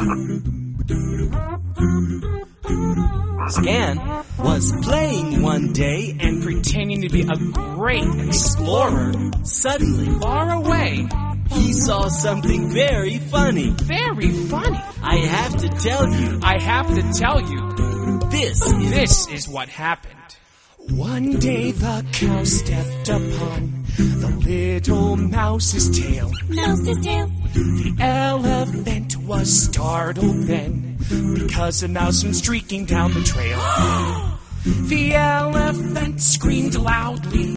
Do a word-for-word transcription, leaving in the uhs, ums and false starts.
Scan was playing one day and pretending to be a great explorer. Suddenly, Far away. he saw something very funny. Very funny. I have to tell you, I have to tell you, this is... this is what happened. One day the cow stepped upon the little mouse's tail. Mouse's tail. The elephant was startled then, because a mouse went streaking down the trail. The elephant screamed loudly.